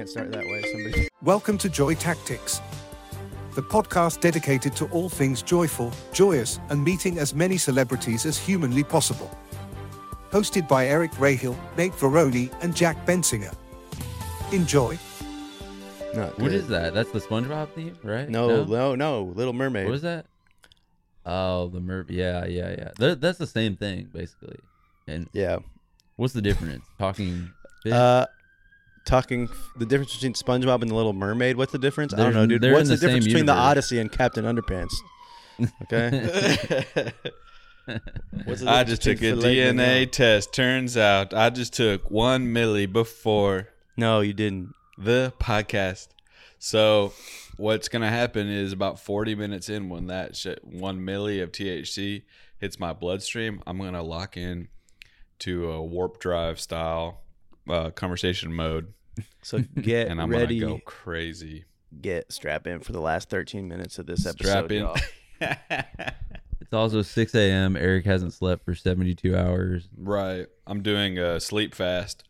can't start that way. Somebody. Welcome to Joy Tactics, the podcast dedicated to all things joyful, joyous, and meeting as many celebrities as humanly possible. Hosted by Eric Rahill, Nate Veroni, and Jack Bensinger. Enjoy. Not What good. is that? That's the SpongeBob theme, right? No, Little Mermaid. What is that? Oh, the mermaid. Yeah. That's the same thing, basically. And Yeah. what's the difference? Talking fish? Talking the difference between SpongeBob and the Little Mermaid. What's the difference? I don't They're- know, dude. they're What's in the the difference same between the universe. Odyssey and Captain Underpants? Okay. What's the I difference just took a between filet DNA mignon? test. Turns out I just took 1 milli before No, you didn't. the podcast. So what's going to happen is about 40 minutes in, when that 1 milli of THC hits my bloodstream, I'm going to lock in to a warp drive style conversation mode. So get And I'm ready. going to go crazy. Get strap in for the last 13 minutes of this episode. Strap in. Y'all. It's also 6 a.m. Eric hasn't slept for 72 hours. Right. I'm doing a sleep fast.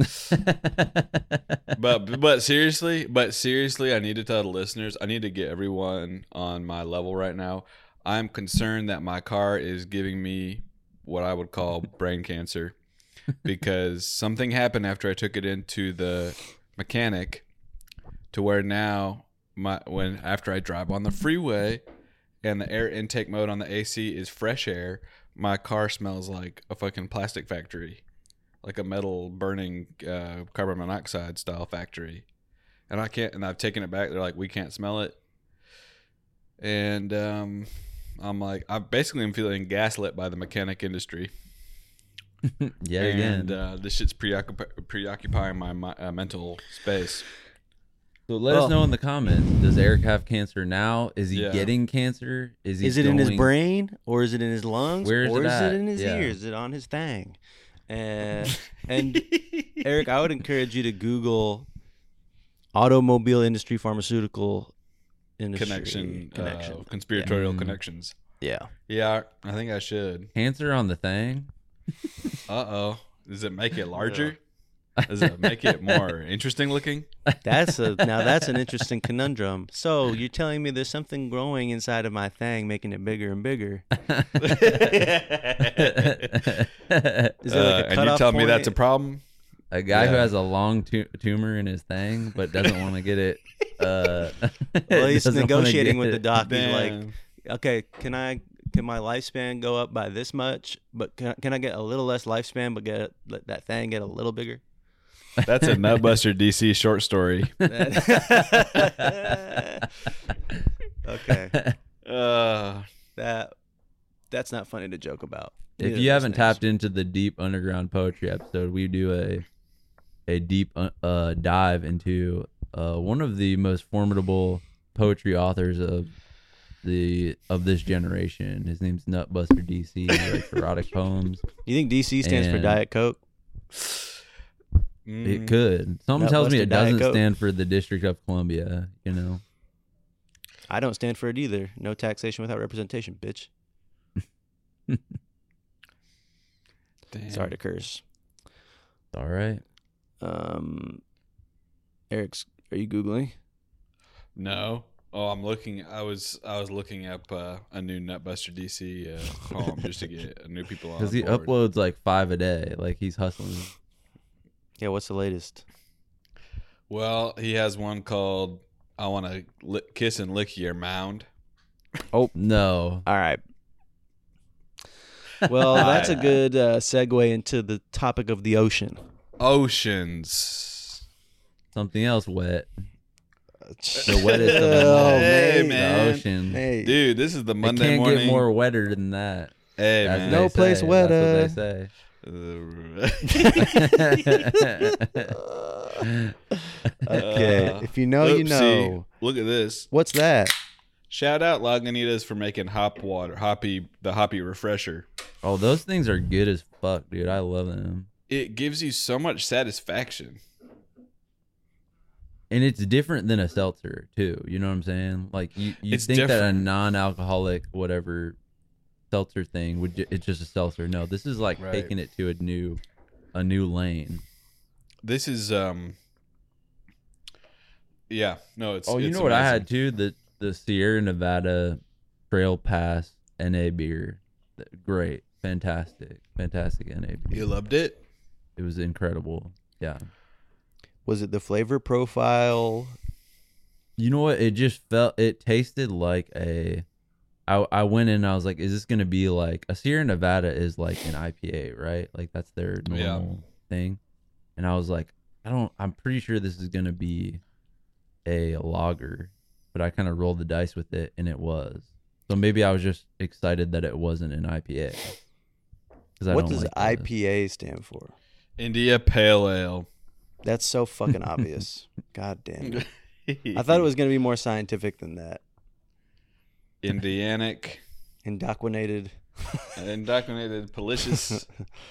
But seriously, I need to tell the listeners, I need to get everyone on my level right now. I'm concerned that my car is giving me what I would call brain cancer, because something happened after I took it into the mechanic, to where now after I drive on the freeway and the air intake mode on the AC is fresh air, my car smells like a fucking plastic factory. Like a metal burning carbon monoxide style factory. And I've taken it back. They're like, we can't smell it. And I'm like, I basically am feeling gaslit by the mechanic industry. Yeah, And again. this shit's preoccupying my mental space. So let us know in the comments. Does Eric have cancer now? Is he Yeah. getting cancer? Is Is it in his going- brain, or is it in his lungs, Where is or it is at? it in his Yeah. ears? Is it on his thing? And Eric, I would encourage you to Google automobile industry, pharmaceutical industry Connection. Conspiratorial Yeah. connections. Yeah. Yeah, I think I should. Cancer on the thing? Uh-oh. Does it make it larger? Does it make it more interesting looking? That's an interesting conundrum. So you're telling me there's something growing inside of my thing, making it bigger and bigger. Is there like a And you cutoff tell me that's a point? problem? A guy who Yeah. has a long tumor in his thing but doesn't want to get it. Well, he's doesn't wanna negotiating get with the it. doc. He's like, Damn. okay, can my lifespan go up by this much? But can I get a little less lifespan, but let that thing get a little bigger? That's a Nutbuster DC short story. Okay, Uh, that's not funny to joke about. If Neither you of haven't those things. tapped into the deep underground poetry episode, we do a deep dive into one of the most formidable poetry authors of this generation. His name's Nutbuster DC. He writes erotic poems. You think DC stands for And- Diet Coke? It could. Something tells me Nutbuster it Diet doesn't Coke. stand for the District of Columbia. You know. I don't stand for it either. No taxation without representation, bitch. Damn. Sorry to curse. All right. Eric's, are you Googling? No. Oh, I'm looking. I was looking up a new Nutbuster DC poem just to get new people on Because he board. uploads like 5 a day. Like he's hustling. Yeah, what's the latest? Well, he has one called "I Want to Kiss and Lick Your Mound." Oh no. All right. Well, that's a good segue into the topic of the ocean. Oceans. Something else wet. The wettest of them Oh, all. Hey, man. man. The ocean. Hey, Dude, this is the It Monday can't morning. get more wetter than that. Hey, as man. they No place say. wetter. That's what they say. okay. If you know, you Oopsie. know. Look at this. What's that? Shout out Lagunitas for making the hoppy refresher. Oh, those things are good as fuck, dude. I love them. It gives you so much satisfaction. And it's different than a seltzer, too. You know what I'm saying? Like, you It's think that a different. non-alcoholic, whatever, seltzer thing, it's just a seltzer. No, this is like Right. taking it to a new lane. This is Yeah, no, it's. Oh, you it's know what I had amazing. too? The Sierra Nevada Trail Pass NA beer. Great, fantastic NA beer. You loved it. It was incredible. Yeah. Was it the flavor profile? You know what? It tasted like I went in and I was like, is this going to be like a Sierra Nevada is like an IPA, right? Like that's their normal thing. And I was like, I'm pretty sure this is going to be a lager, but I kind of rolled the dice with it and it was. So maybe I was just excited that it wasn't an IPA. What does IPA stand for? India Pale Ale. That's so fucking obvious. God damn it. I thought it was going to be more scientific than that. Indianic. Indoctrinated. Delicious.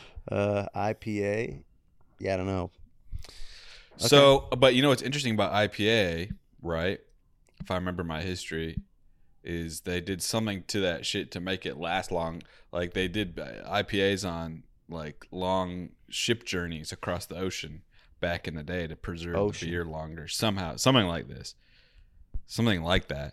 IPA. Yeah, I don't know. Okay. So, but you know what's interesting about IPA, right? If I remember my history, is they did something to that shit to make it last long. Like they did IPAs on like long ship journeys across the ocean back in the day to preserve the beer longer. Somehow, something like this, something like that.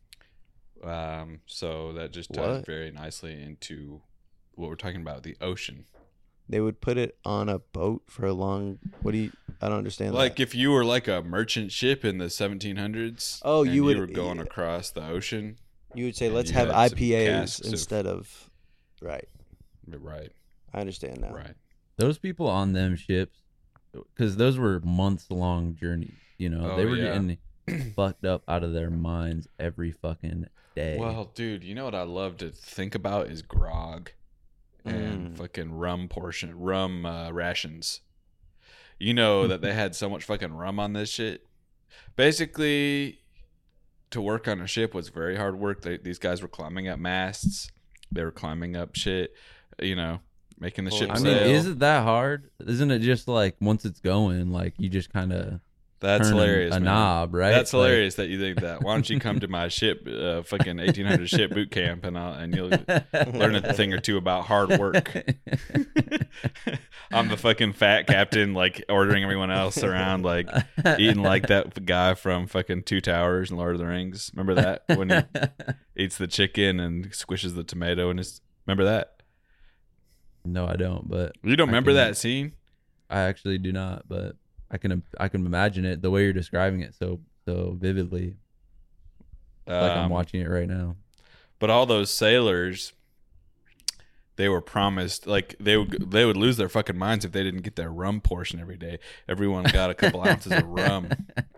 So that just ties very nicely into what we're talking about, the ocean. They would put it on a boat for a long. I don't understand. Like that. If you were like a merchant ship in the 1700s. Oh, you were going across the ocean. You would say, let's have IPAs instead of. Right. Right. I understand now. Right. Those people on them ships, because those were months-long journeys. You know, they were getting fucked up out of their minds every fucking day. Well, dude, you know what I love to think about is grog and fucking rum rations. You know that they had so much fucking rum on this shit. Basically, to work on a ship was very hard work. These guys were climbing up masts. They were climbing up shit, you know, making the ship sail. I mean, is it that hard? Isn't it just like once it's going, like you just kind of That's hilarious, a man. knob, right? That's hilarious that you think that. Why don't you come to my ship, fucking 1800 ship boot camp, and you'll learn a thing or two about hard work. I'm the fucking fat captain, like ordering everyone else around, like eating like that guy from fucking Two Towers and Lord of the Rings. Remember that when he eats the chicken and squishes the tomato in his? Remember that? No, I don't. But you don't remember that scene? I actually do not, but I can imagine it the way you're describing it so vividly. Like I'm watching it right now. But all those sailors, they were promised, like they would lose their fucking minds if they didn't get their rum portion every day. Everyone got a couple ounces of rum.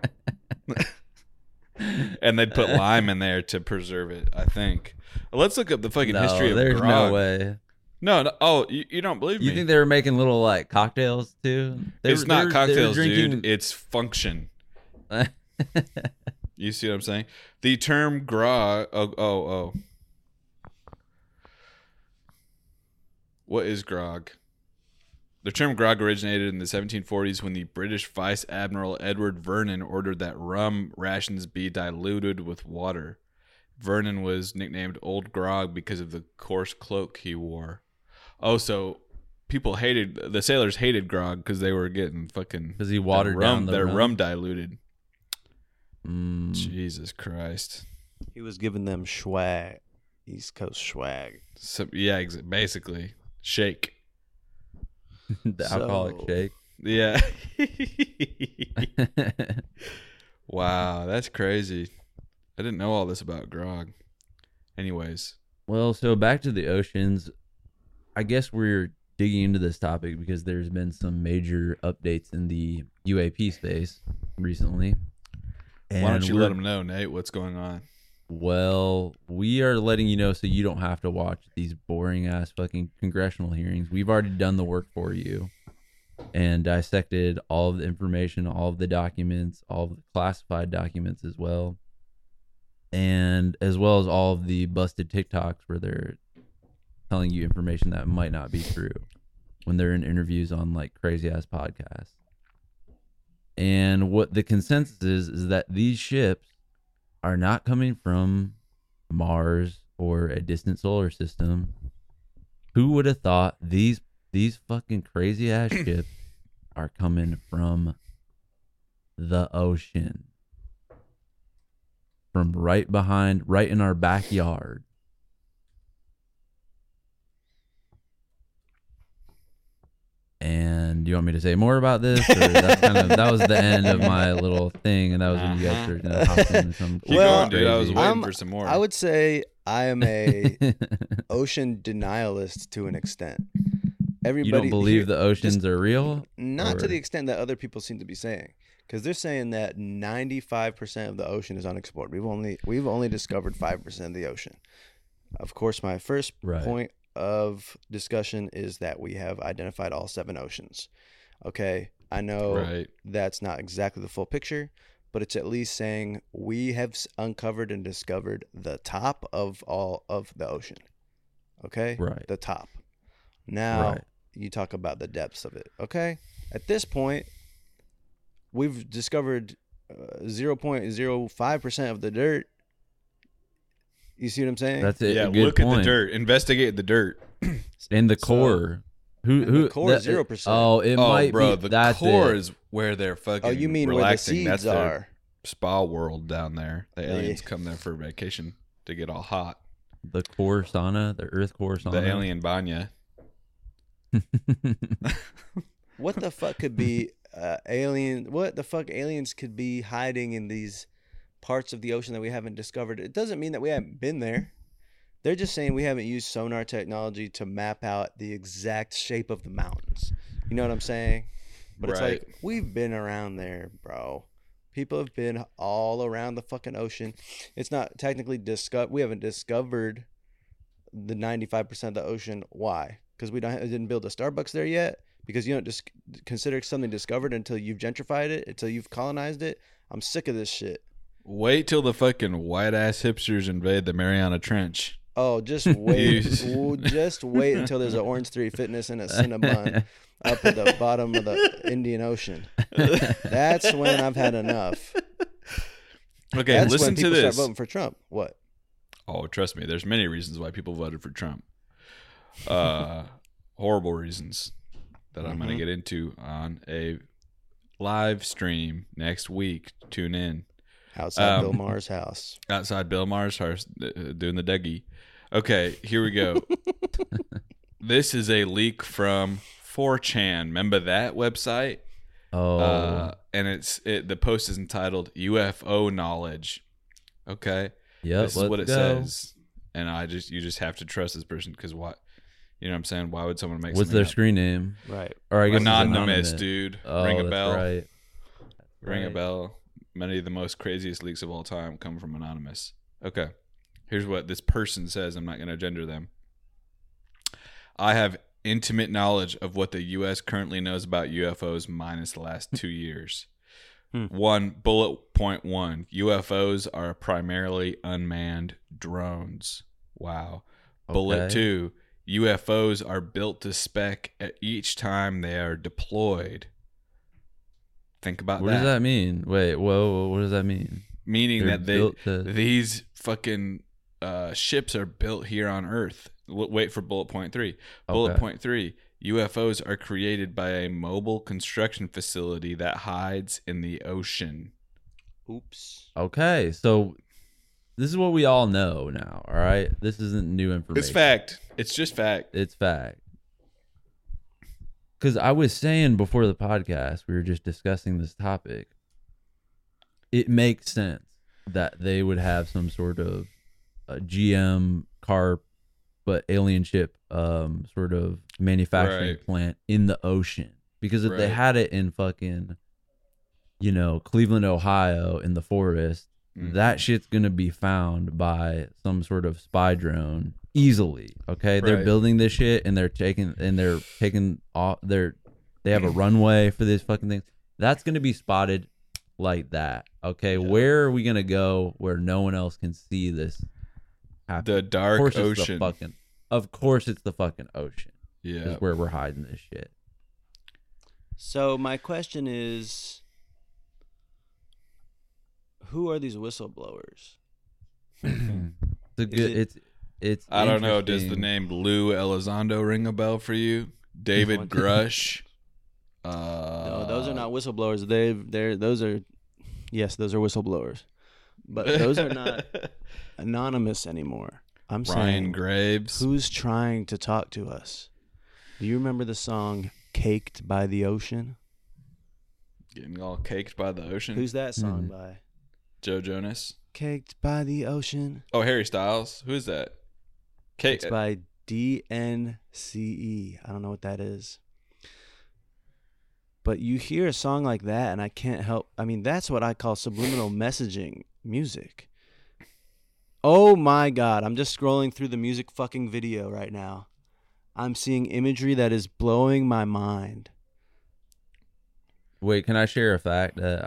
And they'd put lime in there to preserve it, I think. Let's look up the fucking history of there's grog. No way. No. Oh, you don't believe me? You think they were making little like cocktails too? It's not cocktails, dude. It's function. You see what I'm saying? The term grog. Oh. What is grog? The term grog originated in the 1740s when the British Vice Admiral Edward Vernon ordered that rum rations be diluted with water. Vernon was nicknamed Old Grog because of the coarse cloak he wore. Oh, so the sailors hated grog because they were getting fucking because he watered down their rum diluted. Jesus Christ! He was giving them swag, East Coast swag. So, yeah, basically shake. The alcoholic shake. Yeah. Wow, that's crazy. I didn't know all this about grog. Anyways. Well, so back to the oceans. I guess we're digging into this topic because there's been some major updates in the UAP space recently. And why don't you let them know, Nate, what's going on? Well, we are letting you know so you don't have to watch these boring ass fucking congressional hearings. We've already done the work for you and dissected all of the information, all of the documents, all of the classified documents as well. And as well as all of the busted TikToks where they're telling you information that might not be true when they're in interviews on like crazy ass podcasts. And what the consensus is that these ships are not coming from Mars or a distant solar system. Who would have thought these fucking crazy ass ships are coming from the ocean? from right in our backyard. And do you want me to say more about this, or that was the end of my little thing, and that was when you guys started gonna hop into some. Keep going, dude. I was waiting for some more. I would say I am a ocean denialist to an extent. Everybody, you don't believe the oceans are real? Not to the extent that other people seem to be saying, because they're saying that 95% of the ocean is unexplored. We've only discovered 5% of the ocean. Of course, my first point of discussion is that we have identified all 7 oceans. Okay, I know that's not exactly the full picture, but it's at least saying we have uncovered and discovered the top of all of the ocean. Okay, the top. Now you talk about the depths of it. Okay, at this point, we've discovered 0.05% of the dirt. You see what I'm saying? That's it. Yeah, look at the dirt. Investigate the dirt. And the core. The core is 0%. Oh, it might bro, be. The core is where they're fucking. Oh, you mean relaxing. where the seeds are? Spa world down there. The aliens come there for vacation to get all hot. The core sauna, the Earth core sauna. The alien banya. What the fuck could be alien? What the fuck aliens could be hiding in these parts of the ocean that we haven't discovered? It doesn't mean that we haven't been there. They're just saying we haven't used sonar technology to map out the exact shape of the mountains. You know what I'm saying? But it's like, we've been around there, bro. People have been all around the fucking ocean. It's not technically we haven't discovered the 95% of the ocean. Why? Because we didn't build a Starbucks there yet? Because you don't just consider something discovered until you've gentrified it, until you've colonized it? I'm sick of this shit. Wait till the fucking white ass hipsters invade the Mariana Trench. Oh, just wait. Just wait until there's an Orange 3 Fitness and a Cinnabon up at the bottom of the Indian Ocean. That's when I've had enough. Okay, that's listen when to people this. Start voting for Trump. What? Oh, trust me. There's many reasons why people voted for Trump. Horrible reasons that I'm going to get into on a live stream next week. Tune in. Outside Bill Maher's house. Outside Bill Maher's house, doing the Dougie. Okay, here we go. This is a leak from 4chan. Remember that website? Oh. And the post is entitled UFO Knowledge. Okay? Yeah, this is what it says. And you just have to trust this person, because what? You know what I'm saying? Why would someone make What's their screen name? Right. Or I guess anonymous, dude. Oh, Ring a bell. Right. Ring a bell. Many of the most craziest leaks of all time come from anonymous. Okay. Here's what this person says. I'm not going to gender them. I have intimate knowledge of what the U.S. currently knows about UFOs minus the last 2 years. 1, bullet point 1. UFOs are primarily unmanned drones. Wow. Okay. Bullet 2. UFOs are built to spec at each time they are deployed. Think about that. What does that mean? Wait, whoa, what does that mean? Meaning that these fucking ships are built here on Earth. Wait for bullet point 3. Bullet point 3. UFOs are created by a mobile construction facility that hides in the ocean. Oops. Okay, so this is what we all know now, all right? This isn't new information. It's fact. It's just fact. It's fact. Because I was saying before the podcast, we were just discussing this topic. It makes sense that they would have some sort of GM car, but alien ship sort of manufacturing plant in the ocean. Because if they had it in fucking, Cleveland, Ohio, in the forest, that shit's going to be found by some sort of spy drone easily. Okay, they're building this shit and they have a runway for these fucking things. That's going to be spotted like that. Okay, where are we going to go where no one else can see this happen? The dark ocean. Of course it's the fucking ocean. Yeah, is where we're hiding this shit. So my question is, who are these whistleblowers? It's I don't know. Does the name Lou Elizondo ring a bell for you? David Grush. No, those are not whistleblowers. Those are whistleblowers. But those are not anonymous anymore. I'm Ryan saying, Graves. who's trying to talk to us? Do you remember the song "Caked by the Ocean"? Getting all caked by the ocean. Who's that song by? Joe Jonas? "Caked by the Ocean." Oh, Harry Styles. Who is that? It's by DNCE. I don't know what that is. But you hear a song like that, and I can't help. I mean, that's what I call subliminal messaging music. Oh my God. I'm just scrolling through the music fucking video right now. I'm seeing imagery that is blowing my mind. Wait, can I share a fact that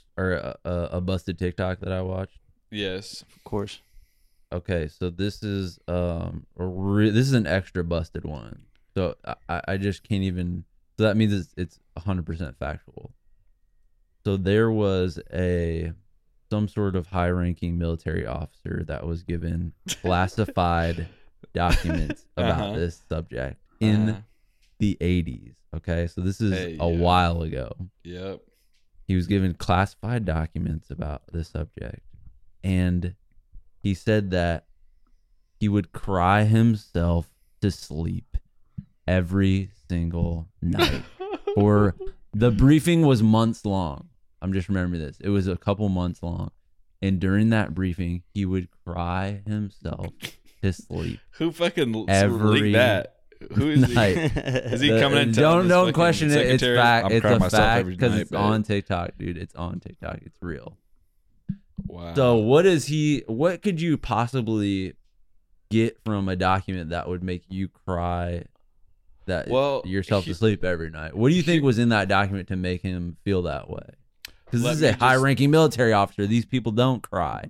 a busted TikTok that I watched? Yes. Of course. Okay, so this is this is an extra busted one. So I just can't even. So that means it's 100% factual. So there was some sort of high-ranking military officer that was given classified documents about this subject in the 80s. Okay, so this is a while ago. Yep. He was given classified documents about this subject, and he said that he would cry himself to sleep every single night. Or the briefing was months long. I'm just remembering this. It was a couple months long. And during that briefing, he would cry himself to sleep. Who fucking every leaked that? Who is night. he? Is he coming in? Don't question it. It's fact. It's a fact because it's babe. on TikTok, dude. It's on TikTok. It's real. Wow. So what could you possibly get from a document that would make you cry yourself to sleep every night? What do you think was in that document to make him feel that way? Because this is a high-ranking military officer. These people don't cry.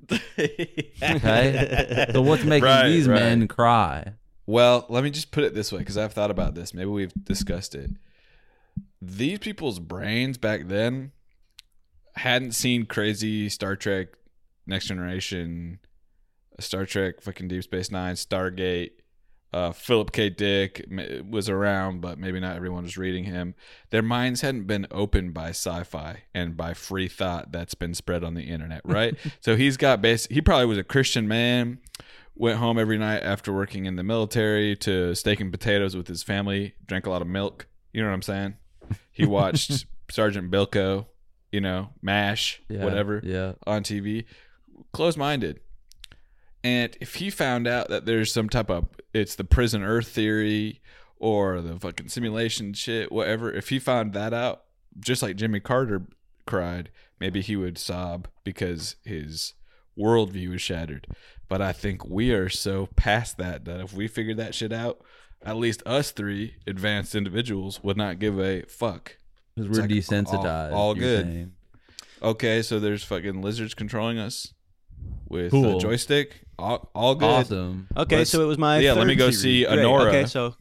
Okay? So what's making these men cry? Well, let me just put it this way, because I've thought about this. Maybe we've discussed it. These people's brains back then hadn't seen crazy Star Trek, Next Generation, Star Trek, fucking Deep Space Nine, Stargate. Philip K. Dick was around, but maybe not everyone was reading him. Their minds hadn't been opened by sci-fi and by free thought that's been spread on the internet, right? So he probably was a Christian man, went home every night after working in the military to steak and potatoes with his family, drank a lot of milk. You know what I'm saying? He watched Sergeant Bilko, MASH, whatever, on TV. Closed-minded. And if he found out that there's some type of, it's the prison Earth theory or the fucking simulation shit, whatever, if he found that out, just like Jimmy Carter cried, maybe he would sob because his worldview is shattered. But I think we are so past that if we figured that shit out, at least us three advanced individuals would not give a fuck. Because we're desensitized. All good. Saying. Okay, so there's fucking lizards controlling us with a joystick. All good. Awesome. Okay, so it was my third let me go theory. see Anora. Okay, so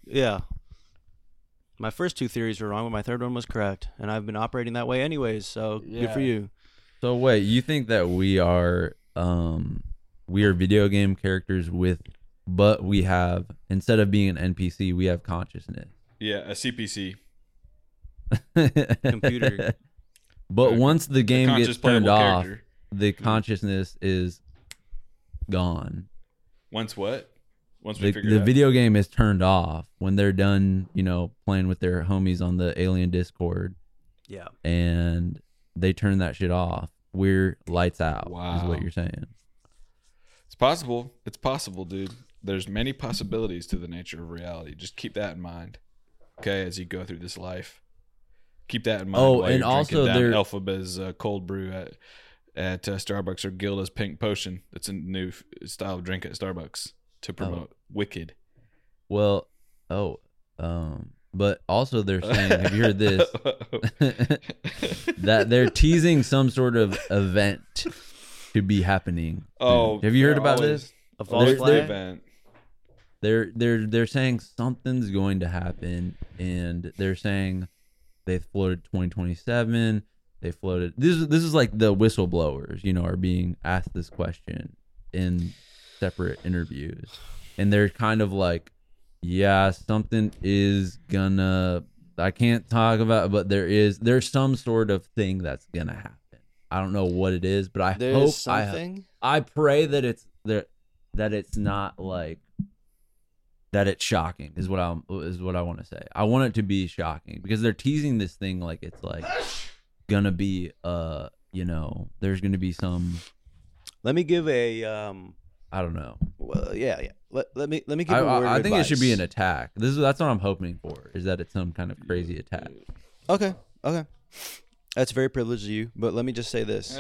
my first two theories were wrong, but my third one was correct, and I've been operating that way anyways. So good for you. So wait, you think that we are video game characters but we have, instead of being an NPC, we have consciousness. Yeah, a CPC. Computer. But once the game gets turned off, character. The consciousness is gone. Once what? Once we figure the it out? video game is turned off when they're done, playing with their homies on the alien Discord. Yeah. And they turn that shit off. We're lights out, Wow. is what you're saying. It's possible. It's possible, dude. There's many possibilities to the nature of reality. Just keep that in mind. Okay, as you go through this life. Keep that in mind. Oh, while and you're also drinking down there Elphaba's cold brew at Starbucks, or Gilda's pink potion. That's a new style of drink at Starbucks to promote Wicked. Well, but also they're saying, have you heard this? That they're teasing some sort of event to be happening. Oh, have you heard about this? A false flag event. They're saying something's going to happen, and they're saying they floated 2027. They floated. This is like the whistleblowers, are being asked this question in separate interviews, and they're kind of like, yeah, something is gonna. I can't talk about it, but there's some sort of thing that's gonna happen. I don't know what it is, but I There's hope something. I pray that it's not like that it's shocking is what I want to say. I want it to be shocking because they're teasing this thing like it's like gonna be there's gonna be some. Let me give a I don't know. Well, yeah. Let me give a word of I think advice. it should be an attack. That's what I'm hoping for. Is that it's some kind of crazy attack? Okay. That's very privileged of you, but let me just say this.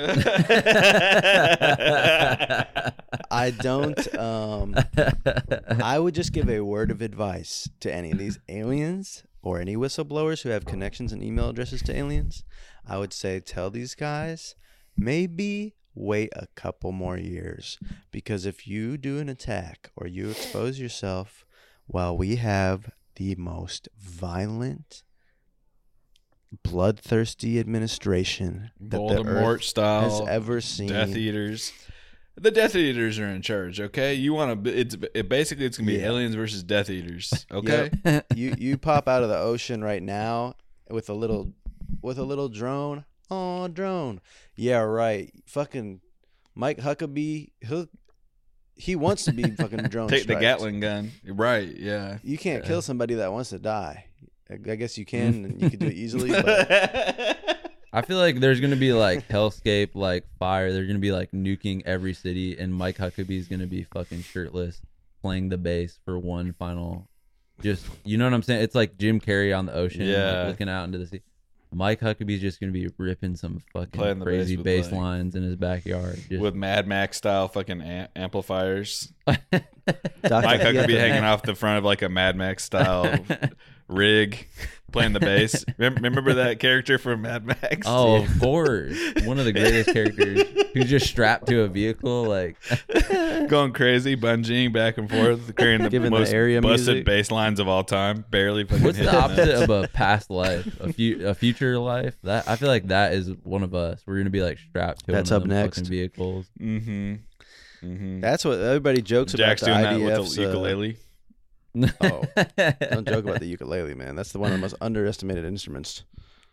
I don't I would just give a word of advice to any of these aliens or any whistleblowers who have connections and email addresses to aliens. I would say tell these guys maybe wait a couple more years, because if you do an attack or you expose yourself while we have the most violent, bloodthirsty administration that the Voldemort Earth style has ever seen. Death Eaters. The Death Eaters are in charge, okay? You want to basically it's going to be Yeah. aliens versus Death Eaters, okay? Yep. you pop out of the ocean right now with a little drone. Oh, drone. Yeah, right. Fucking Mike Huckabee, he wants to be fucking drone Take the striked. Gatling gun. Right, yeah. You can't kill somebody that wants to die. I guess you can, and you can do it easily. But I feel like there's gonna be like hellscape, like fire. They're gonna be like nuking every city, and Mike Huckabee's gonna be fucking shirtless, playing the bass for one final. Just you know what I'm saying? It's like Jim Carrey on the ocean, Yeah. like looking out into the sea. Mike Huckabee's just gonna be ripping some Playing fucking the crazy bass bass with, like- lines in his backyard. Just, With Mad Max style fucking amplifiers. Dr. Mike you have Huckabee to- hanging off the front of like a Mad Max style rig, playing the bass. Remember that character from Mad Max? oh, of course, one of the greatest characters who's just strapped to a vehicle, like. Going crazy, bungeeing back and forth, carrying the Giving the most area busted music. bass lines of all time. Barely fucking What's hitting the them. opposite of a past life? A future life? That I feel like that is one of us. We're gonna be like strapped to That's one of up them next. fucking vehicles. Mm-hmm. Mm-hmm. That's what everybody jokes Jack's about. doing The that IDF's, with the ukulele. Oh, don't joke about the ukulele, man. That's one of the most underestimated instruments.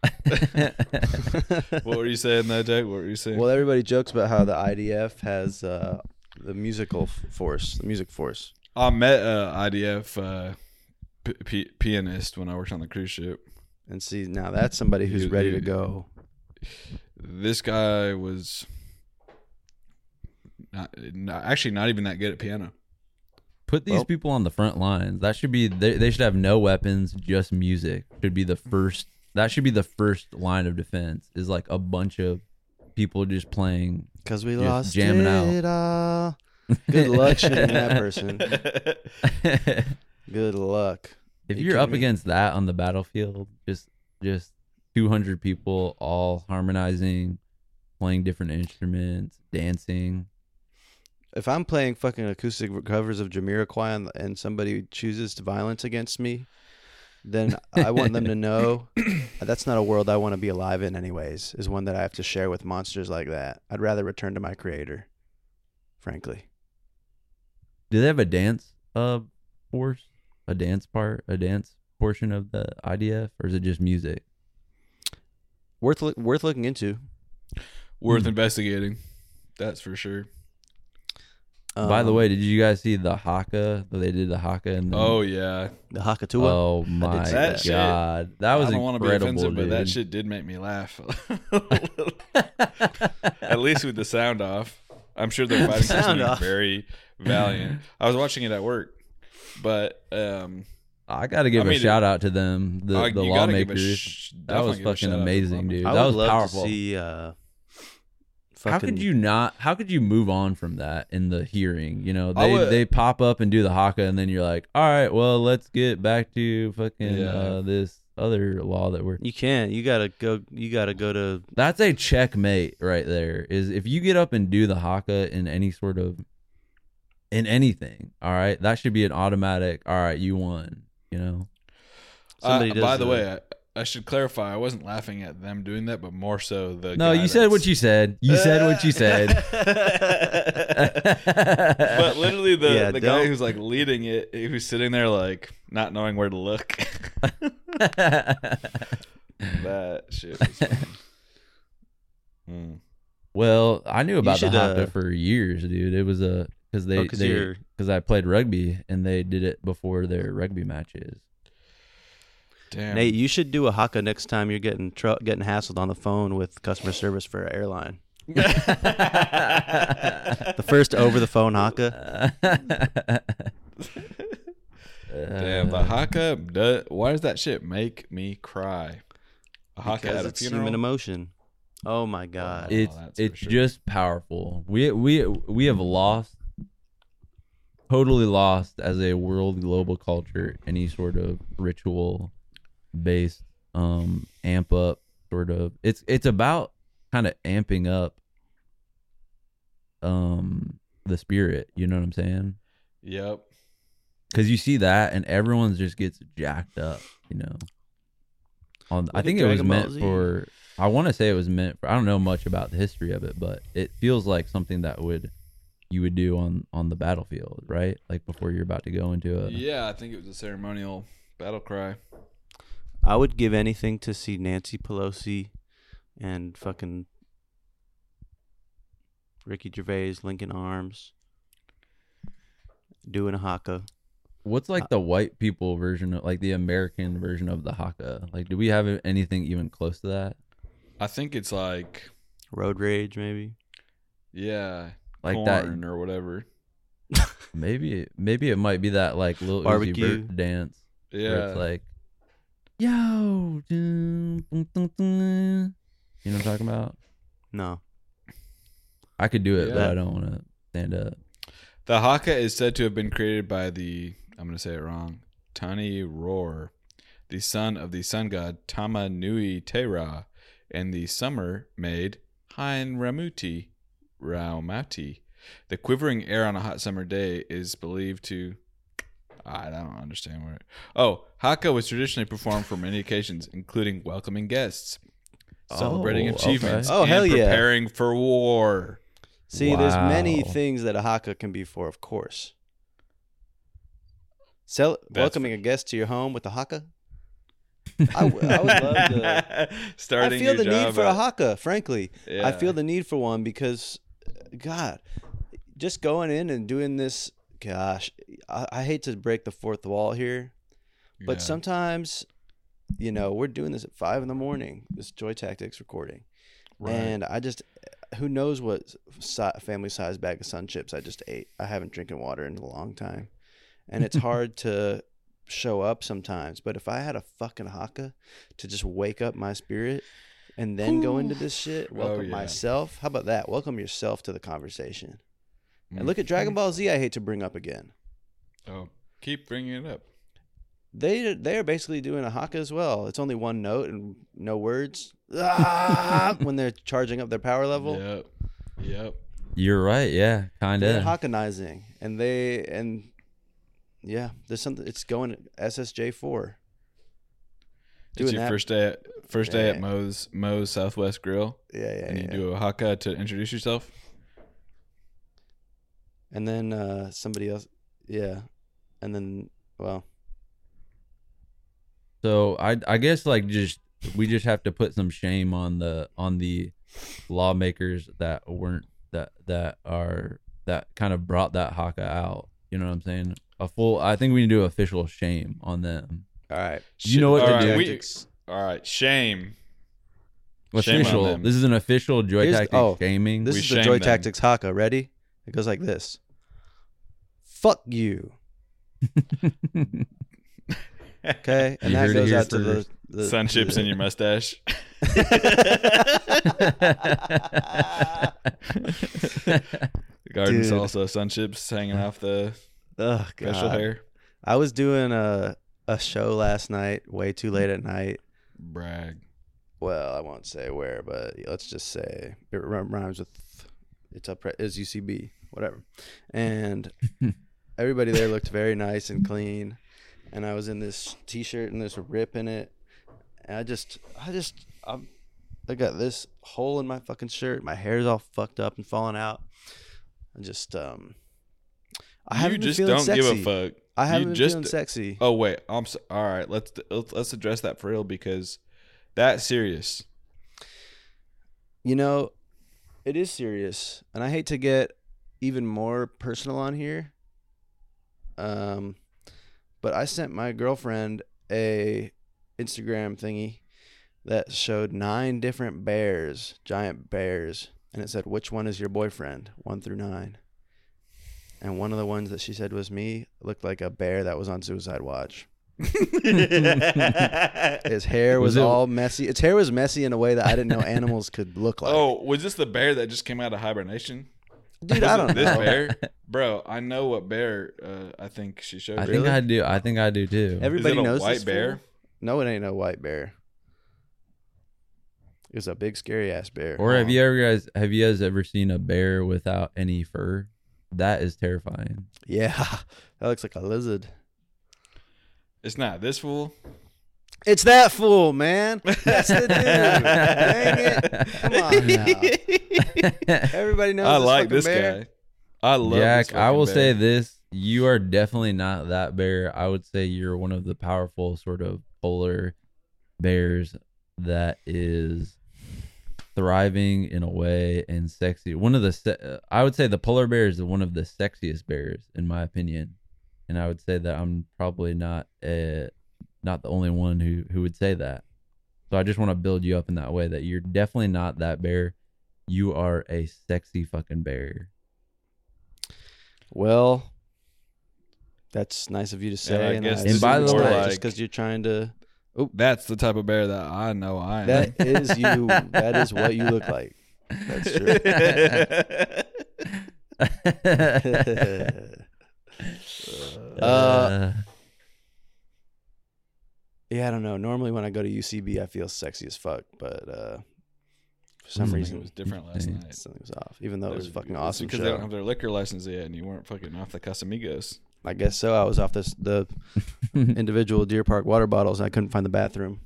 What were you saying, though, Jack? What were you saying? Well, everybody jokes about how the IDF has the music force. I met IDF pianist when I worked on the cruise ship. And see, now that's somebody who's ready to go. This guy was not even that good at piano. Put these Well- people on the front lines. That should be. They should have no weapons, just music. Should be the first. That should be the first line of defense. Is like a bunch of people just playing. Because we Just lost jamming out. it all. Good luck shooting that person. Good luck. If You you're kidding up me? against that on the battlefield, just 200 people all harmonizing, playing different instruments, dancing. If I'm playing fucking acoustic covers of Jamiroquai and somebody chooses violence against me, then I want them to know that's not a world I want to be alive in anyways, is one that I have to share with monsters like that. I'd rather return to my creator, frankly. Do they have a dance force? A dance portion of the IDF, or is it just music? Worth looking into. Worth investigating. That's for sure. By the way, did you guys see the Haka? They did the Haka and Oh yeah, the Hakatua. oh my see that. god, that was I don't want to be incredible, offensive, but that dude. shit did make me laugh. At least with the sound off. I'm sure they're fighting Sound something off. very valiant. I was watching it at work, but I got to give I mean, a shout out to them, the you gotta give a lawmakers. That was definitely give a fucking shout out to the amazing, dude. I That would was love powerful. to see. How could you not? How could you move on from that in the hearing? You know, I would- they pop up and do the Haka, and then you're like, all right, well, let's get back to fucking Yeah. this other law that we're. You can't. You gotta go. You gotta go to. That's a checkmate right there. Is if you get up and do the Haka in any sort of, in anything, all right, that should be an automatic. All right, you won. You know. Somebody does by the way, I should clarify. I wasn't laughing at them doing that, but more so the. No, guy you said what that's- you said. You said what you said. But literally, the Yeah, guy don't- who's like leading it, who's sitting there like not knowing where to look. That shit was funny. Well, I knew about should, the haka for years, dude. It was because I played rugby and they did it before their rugby matches. Damn. Nate, you should do a haka next time you're getting hassled on the phone with customer service for an airline. The first over the phone haka. Damn, the haka. Why does that shit make me cry? A haka Because at a it's funeral. human emotion. Oh my god. that's for It's sure. just powerful. We have totally lost as a world global culture any sort of ritual based amp up sort of. It's about kind of amping up the spirit. You know what I'm saying? Yep. Because you see that, and everyone just gets jacked up, you know. I at think it was Dragon Ball meant Z. for. I want to say it was meant for. I don't know much about the history of it, but it feels like something that you would do on the battlefield, right? Like before you're about to go into a. Yeah, I think it was a ceremonial battle cry. I would give anything to see Nancy Pelosi and fucking Ricky Gervais, Lincoln Arms doing a haka. What's like the white people version of, like the American version of the haka? Like, do we have anything even close to that? I think it's like, Road rage, maybe. yeah, Like corn or whatever. Maybe it might be that like Lil Uzi Barbecue. Vert dance. Where Yeah. it's like, yo, dun, dun, dun, dun. You know what I'm talking about? No. I could do it, Yeah. but I don't want to stand up. The haka is said to have been created by I'm going to say it wrong, Tani Roar, the son of the sun god Tama Nui Tera, and the summer maid Hain Ramuti. The quivering air on a hot summer day is believed to... I don't understand what... Oh, haka was traditionally performed for many occasions, including welcoming guests, celebrating Oh, achievements, okay. Oh, and hell yeah. preparing for war. See, there's many Wow. things that a haka can be for, of course. Welcoming a guest to your home with a haka. I would love to. Starting I feel your the need job for a at- haka, frankly. Yeah. I feel the need for one because, God, just going in and doing this, gosh, I hate to break the fourth wall here, but Yeah. sometimes, we're doing this at 5 a.m, this Joy Tactics recording. Right. And I just, who knows what family size bag of Sun Chips I just ate. I haven't drinking water in a long time. And it's hard to show up sometimes. But if I had a fucking haka to just wake up my spirit and then go into this shit, welcome yeah. myself. How about that? Welcome yourself to the conversation. And look at Dragon Ball Z, I hate to bring up again. Oh, keep bringing it up. They're basically doing a haka as well. It's only one note and no words. Ah, when they're charging up their power level. Yep. You're right. Yeah, kind They're of. hakanizing, and yeah, there's something. It's going SSJ4. It's Doing your that. first day at Yeah. Moe's Southwest Grill, Yeah, and you yeah. do a haka to introduce yourself. And then somebody else, yeah, and then So I guess like we just have to put some shame on the lawmakers that kind of brought that haka out. You know what I'm saying? I think we need to do official shame on them. all right. You know what to All do. right, all right, shame. Shame on Official. them. This is an official Joy Here's- Tactics oh, shaming. This We is the shame Joy them. Tactics haka. Ready? It goes like this. Fuck you. Okay, and You that heard it goes here out to first. the Sun chips in your mustache. Garden Dude. salsa, sun chips hanging off the Oh facial god. hair. I was doing a show last night, way too late at night. Brag. Well, I won't say where, but let's just say it rhymes with it's up is UCB, whatever. And everybody there looked very nice and clean, and I was in this t-shirt and there's a rip in it, and I got this hole in my fucking shirt. My hair's all fucked up and falling out. I just I haven't You been just feeling don't sexy. give a fuck. I haven't You been just feeling sexy. Oh wait, all right. Let's address that for real because that's serious. You know, It is serious, and I hate to get even more personal on here. But I sent my girlfriend a Instagram thingy that showed 9 different bears, giant bears, and it said, "Which one is your boyfriend? 1 through 9." And one of the ones that she said was me looked like a bear that was on suicide watch. His hair was all messy. Its hair was messy in a way that I didn't know animals could look like. Oh, was this the bear that just came out of hibernation? Dude, I don't know. This bear, bro. I know what bear. I think she showed. I me. think I do. I think I do too. Everybody Is it a knows white this bear? fool? No, it ain't no white bear. It was a big, scary ass bear. Or have you guys ever seen a bear without any fur? That is terrifying. Yeah, that looks like a lizard. It's not this fool. It's that fool, man. That's the dude. Dang it. Come on now. Everybody knows I this like fucking this bear. guy. I love Jack, this I will fucking say bear. this. You are definitely not that bear. I would say you're one of the powerful sort of polar bears that is thriving in a way and sexy. One of the I would say the polar bear is one of the sexiest bears in my opinion. And I would say that I'm probably not the only one who would say that. So I just want to build you up in that way that you're definitely not that bear. You are a sexy fucking bear. Well, that's nice of you to say. I guess I this is more just like- because you're trying to. That's the type of bear that I know I am. That is you. That is what you look like. That's true. Yeah, I don't know. Normally when I go to UCB, I feel sexy as fuck, but for some Something reason was different last Interesting. night. something was off. Even though it was a fucking It's awesome because they don't show. have their liquor license yet, and you weren't fucking off the Casamigos. I guess so. I was off the individual Deer Park water bottles, and I couldn't find the bathroom.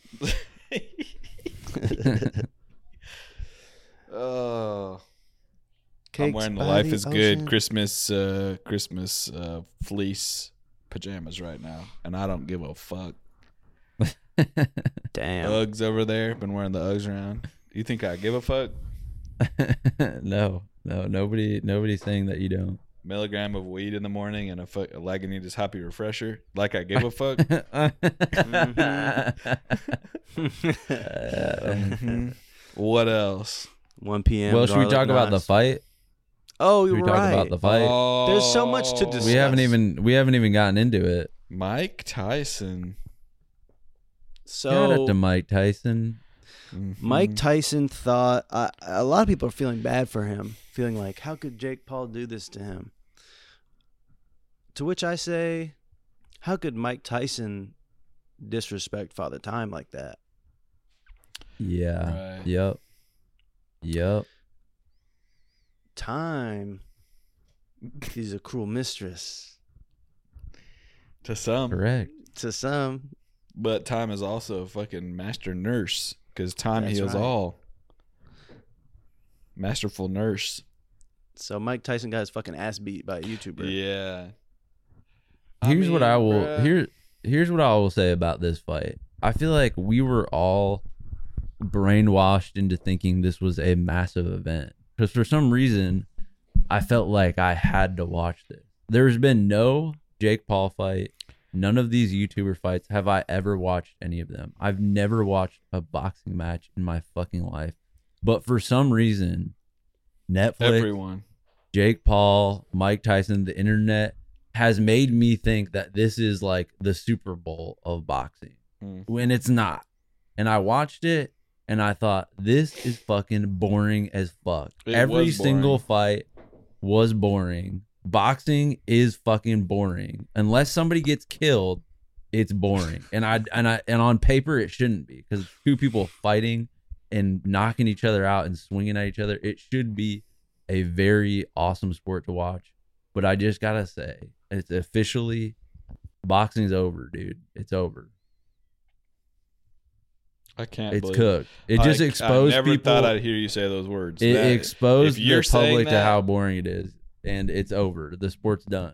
Oh, I'm Cakes wearing the by Life the is Good ocean. Christmas fleece pajamas right now, and I don't give a fuck. Damn. Uggs over there, been wearing the Uggs around. You think I give a fuck? No, nobody's saying that you don't. Milligram of weed in the morning and a Lagunitas Happy Refresher. Like I give a fuck. What else? 1 p.m. Well, should we garlic talk about the knots. fight? Oh, Should you're we talk right. about the fight? There's so much to Oh, discuss. we haven't even gotten into it. Mike Tyson. Shout out to So Mike Tyson. Mike Tyson thought a lot of people are feeling bad for him, feeling like, how could Jake Paul do this to him? To which I say, how could Mike Tyson disrespect Father Time like that? Yeah. Right. Yep. Time, he's a cruel mistress To some. Correct. to some. But Time is also a fucking master nurse because Time That's heals right. all. Masterful nurse. So Mike Tyson got his fucking ass beat by a YouTuber. Yeah. Here's what I will bruh. here's what I will say about this fight. I feel like we were all brainwashed into thinking this was a massive event because for some reason I felt like I had to watch this. There's been no Jake Paul fight, none of these YouTuber fights have I ever watched any of them. I've never watched a boxing match in my fucking life, but for some reason Netflix, Everyone. Jake Paul, Mike Tyson, the internet has made me think that this is like the Super Bowl of boxing when it's not. And I watched it and I thought, this is fucking boring as fuck. It Every was single boring. fight was boring. Boxing is fucking boring. Unless somebody gets killed, it's boring. and on paper it shouldn't be because two people fighting and knocking each other out and swinging at each other, it should be a very awesome sport to watch. But I just gotta say, it's officially boxing's over, dude. It's over. I can't It's believe cooked. It just exposed I never people. thought I'd hear you say those words. It That- exposed if you're the public saying to that- how boring it is, and it's over. The sport's done.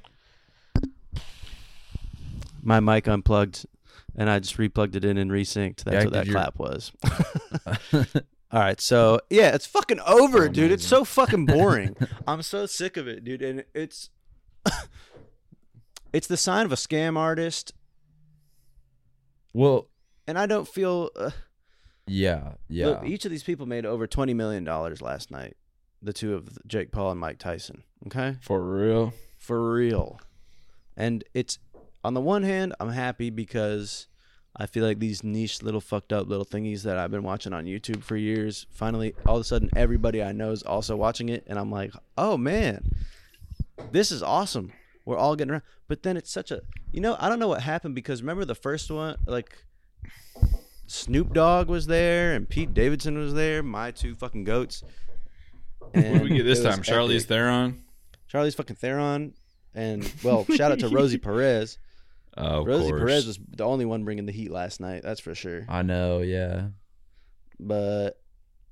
My mic unplugged, and I just replugged it in and resynced. That's Yeah, what that 'cause you're- clap was. All right, so yeah, it's fucking over, So dude. It's amazing. so fucking boring. I'm so sick of it, dude. And it's it's the sign of a scam artist, Well, and I don't feel. yeah. Look, each of these people made over $20 million last night. The two of Jake Paul and Mike Tyson. Okay, For real. for real. And it's on the one hand, I'm happy because I feel like these niche little fucked up little thingies that I've been watching on YouTube for years, finally, all of a sudden, everybody I know is also watching it, and I'm like, oh man, this is awesome. We're all getting around. But then it's such a, I don't know what happened because remember the first one, like Snoop Dogg was there and Pete Davidson was there, my two fucking goats. What did we get this it was time? Charlize epic. Theron? Charlize fucking Theron, and well, shout out to Rosie Perez. Oh, of Rosie course. Perez was the only one bringing the heat last night. That's for sure. I know. Yeah. But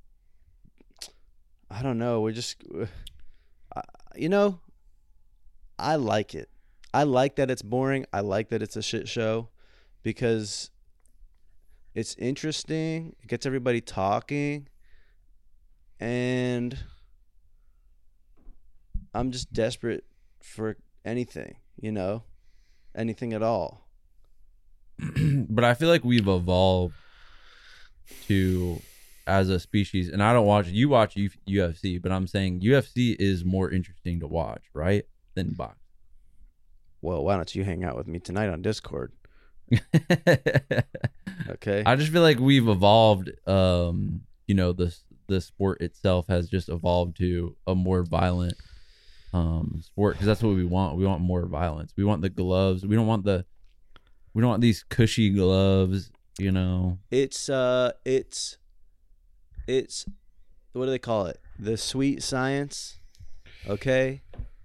I don't know. We're just, I like it. I like that it's boring. I like that it's a shit show because it's interesting. It gets everybody talking, and I'm just desperate for anything. Anything at all. But I feel like we've evolved to as a species, and I don't watch. You watch UFC, but I'm saying UFC is more interesting to watch, right, than boxing. Well, why don't you hang out with me tonight on Discord? Okay. I just feel like we've evolved. The sport itself has just evolved to a more violent sport because that's what we want. We want more violence. We want the gloves. We don't want these cushy gloves. It's what do they call it? The sweet science. Okay.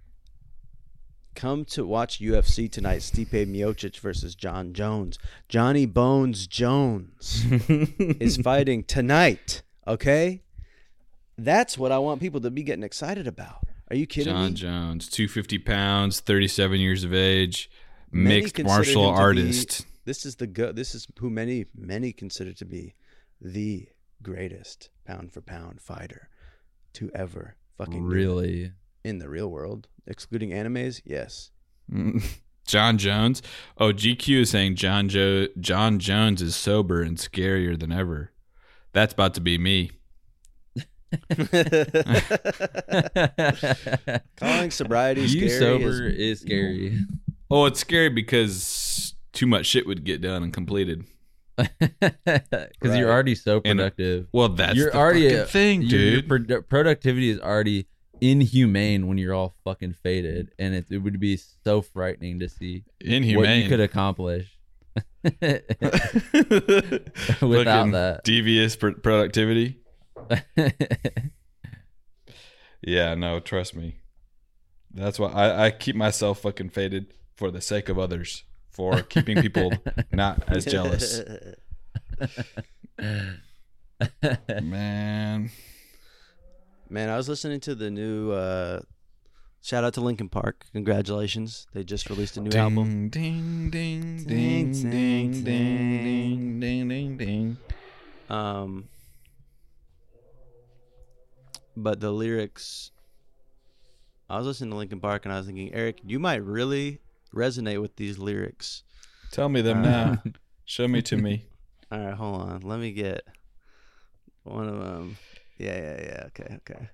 Come to watch UFC tonight. Stipe Miocic versus John Jones. Johnny Bones Jones is fighting tonight. Okay. That's what I want people to be getting excited about. Are you kidding John me? Jones, 250 pounds, 37 years of age, Many mixed consider martial him to be- artist. This is who many consider to be the greatest pound for pound fighter to ever fucking do it. Really? In the real world, excluding animes. Yes. John Jones. Oh, GQ is saying John Jones is sober and scarier than ever. That's about to be me. Calling sobriety You scary sober is is scary. Oh, it's scary because too much shit would get done and completed. Because you're already so And- productive. Well, that's You're the already fucking thing, dude. Your productivity is already inhumane when you're all fucking faded, and it would be so frightening to see Inhumane. what you could accomplish without Fucking that. devious productivity. Yeah, no, trust me. That's why I keep myself fucking faded for the sake of others, for keeping people not as jealous. Man. Man, I was listening to the new shout out to Linkin Park. Congratulations. They just released a new album. Ding, ding, Ding, ding, ding, ding, ding, ding, ding, ding. But the lyrics, I was listening to Linkin Park and I was thinking, Eric, you might really resonate with these lyrics. Tell me them now. Show me to me. All right, hold on. Let me get one of them. Yeah. Okay.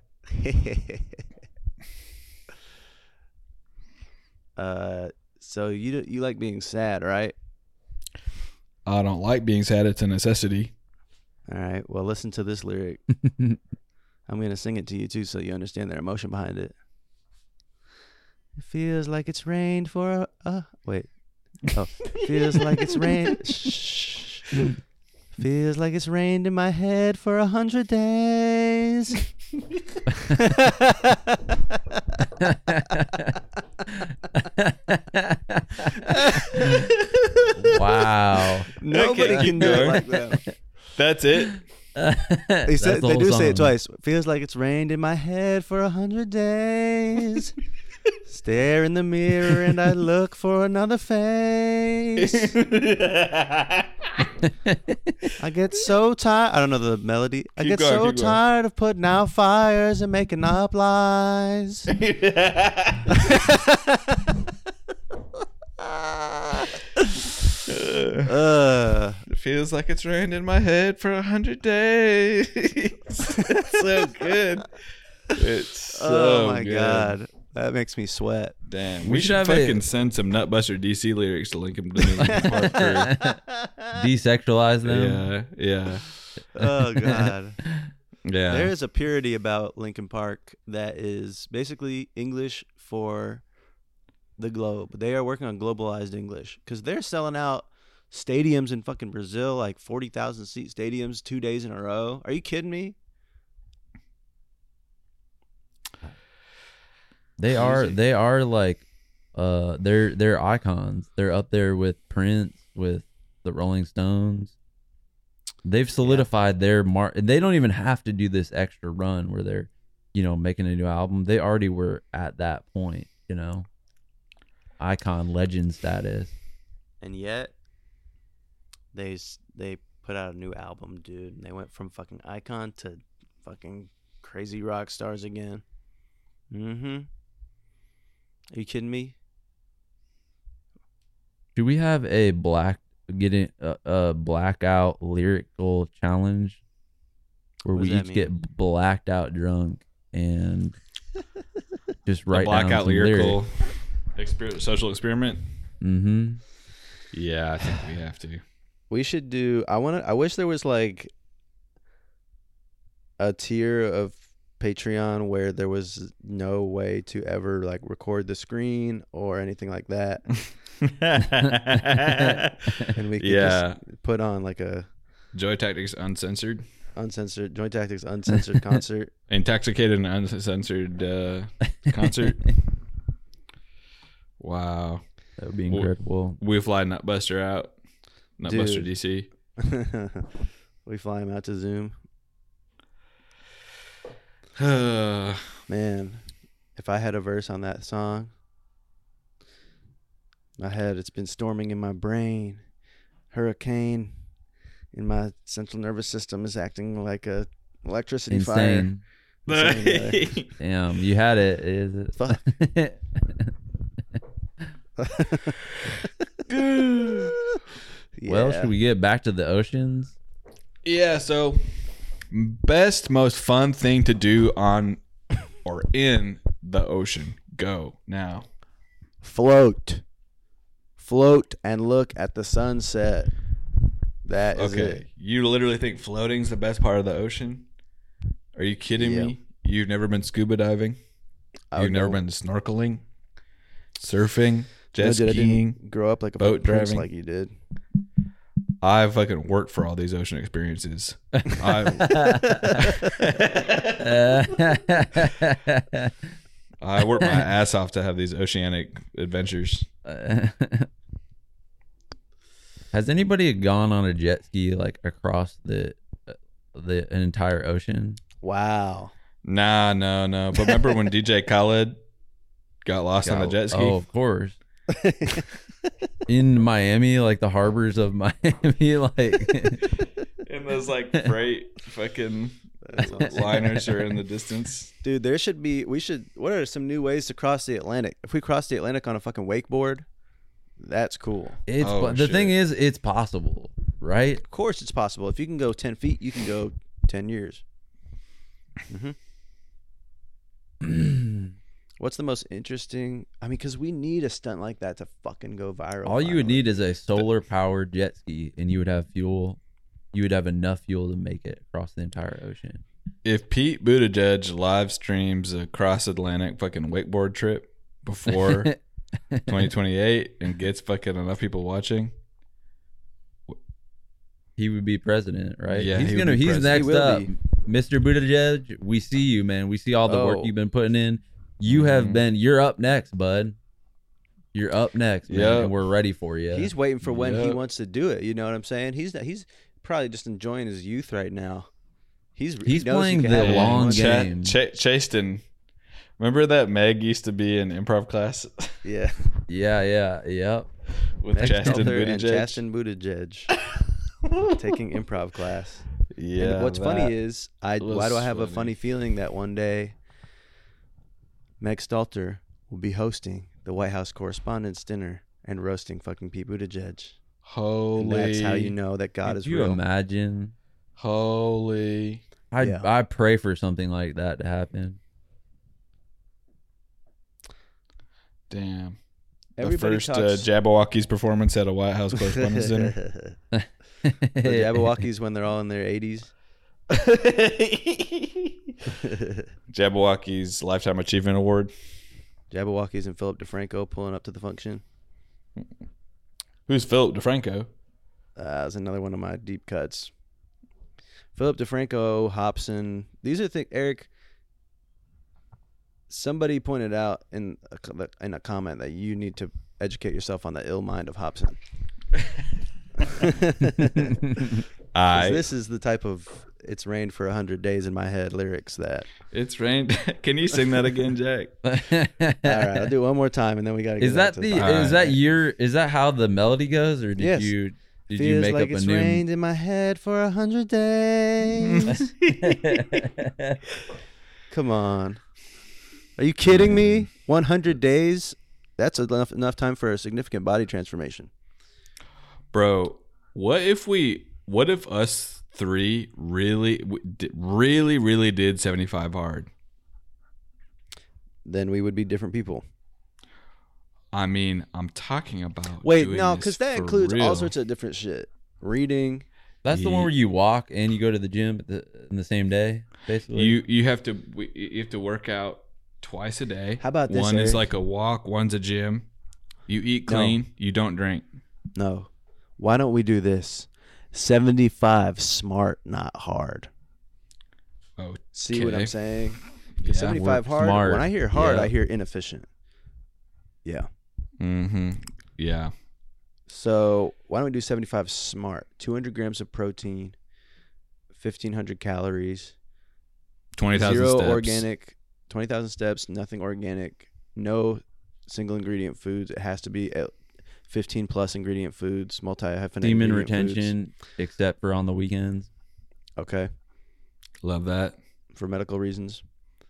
So you like being sad, right? I don't like being sad. It's a necessity. All right. Well, listen to this lyric. I'm going to sing it to you too so you understand their emotion behind it. It feels like it's rained for wait. Oh, feels like it's rained. Shh. Feels like it's rained in my head for 100 days. Wow. Nobody Okay, can do keep it going. like that. That's it. They That's the they whole do say it song. twice. Feels like it's rained in my head for 100 days. Stare in the mirror and I look for another face. I get so tired. I don't know the melody. I Keep get going, so keep going. tired of putting out fires and making up lies. It feels like it's rained in my head for 100 days. It's so good. It's so oh my good. god, that makes me sweat. Damn, We we should should have fucking send some Nutbuster DC lyrics to Lincoln to Linkin Park for- Desexualize them. Yeah. Oh god. Yeah. There is a purity about Linkin Park that is basically English for the globe. They are working on globalized English because they're selling out stadiums in fucking Brazil, like 40,000 seat stadiums 2 days in a row. Are you kidding me? They are like they're icons. They're up there with Prince, with the Rolling Stones. They've solidified their mark. They don't even have to do this extra run where they're, making a new album. They already were at that point, icon legend status. And yet they put out a new album, dude. And they went from fucking icon to fucking crazy rock stars again. Are you kidding me? Do we have a blackout lyrical challenge where What we does that each get blacked out drunk and just The write down blackout some lyrical lyrics? social experiment. Mm-hmm. Yeah, I think we have to. We should do. I wish there was like a tier of Patreon where there was no way to ever like record the screen or anything like that, and we could just put on like a Joy Tactics Uncensored. uncensored Joint Tactics uncensored concert. Intoxicated and Uncensored concert. Wow. That would be incredible. We fly Nutbuster out. Nutbuster Dude. DC. We fly him out to Zoom. Yeah, Man, if I had a verse on that song, my head, it's been storming in my brain. Hurricane in my central nervous system is acting like a electricity fire. Insane. Damn, you had it. Is it? Fuck. Well, should we get back to the oceans? Yeah, so best, most fun thing to do on or in the ocean. Go now. float and look at the sunset? That is Okay. it. You literally think floating's the best part of the ocean? Are you kidding Yeah. me? You've never been scuba diving? I You've never don't- been snorkeling? Surfing? Jet No, dude, I skiing? didn't grow up like a boat fucking prince driving. like you did. I fucking worked for all these ocean experiences. I worked my ass off to have these oceanic adventures. Has anybody gone on a jet ski like across the entire ocean? Wow. Nah, no. But remember when DJ Khaled got lost on the jet ski? Oh, of course. In Miami, like the harbors of Miami, like And those like freight fucking That's awesome. liners are in the distance. Dude, what are some new ways to cross the Atlantic? If we cross the Atlantic on a fucking wakeboard, that's cool. it's Oh, the thing shit. is, it's possible, right? Of course it's possible. If you can go 10 feet, you can go 10 years. What's the most interesting? I mean, because we need a stunt like that to fucking go viral. All you would finally. need is a solar powered jet ski, and you would have fuel. You would have enough fuel to make it across the entire ocean. If Pete Buttigieg live streams a cross Atlantic fucking wakeboard trip before 2028 and gets fucking enough people watching, He would be president, right? Yeah, he's he would be he's president. next He will up. be. Mr. Buttigieg, we see you, man. We see all the work Oh. you've been putting in. You have been. You're up next, bud. You're up next, man, Yep. and we're ready for you. He's waiting for when he Yep. wants to do it. You know what I'm saying? He's probably just enjoying his youth right now. He He's knows he playing can the have it when he long wants. game. Chaston. Remember that Meg used to be in improv class Yeah. Yeah, yep. with Meg Chaston Stelter and Buttigieg? Chasten Buttigieg. taking improv class. Yeah. And what's funny is, why do was I have a funny. funny feeling that one day Meg Stalter will be hosting the White House Correspondents' Dinner and roasting fucking Pete Buttigieg. Holy. And that's how you know that God Could is you real. imagine? Holy. Yeah. I pray for something like that to happen. Damn. Everybody the first talks. Jabberwocky's performance at a White House Correspondents' Dinner. The Jabberwockies when they're all in their 80s. Jabberwocky's Lifetime Achievement Award. Jabberwockies and Philip DeFranco pulling up to the function. Who's Philip DeFranco? That was another one of my deep cuts. Philip DeFranco, Hobson. These are things, Eric. Somebody pointed out in a comment that you need to educate yourself on the ill mind of Hobson. 'Cause this is the type of "It's rained for 100 days in my head" lyrics that. It's rained. Can you sing that again, Jack? All right, I'll do it one more time, and then we got to. Is that is that how the melody goes, or did Yes. you Feels make like up a it's new? rained in my head for 100 days. Come on, are you kidding me? 100 days? That's enough time for a significant body transformation. Bro, what if us three really did 75 hard? Then we would be different people. I mean, I'm talking about. Wait, doing no, this because that for includes all real. sorts of different shit. Reading. That's the one where you walk and you go to the gym in the same day, basically. You have to work out twice a day. How about this, One is Eric? like a walk, one's a gym. You eat clean, you don't drink. No. Why don't we do this? 75 smart, not hard. Oh, See what I'm saying? Yeah. 75 Work hard. smart. When I hear hard, Yeah. I hear inefficient. Yeah. Mm-hmm. Yeah. So why don't we do 75 smart? 200 grams of protein, 1,500 calories, 20,000 zero steps. organic, 20,000 steps, nothing organic, no single ingredient foods. It has to be 15 plus ingredient foods, multi-hyphenate Semen ingredient retention, except for on the weekends. foods. Okay. Love that. For medical reasons.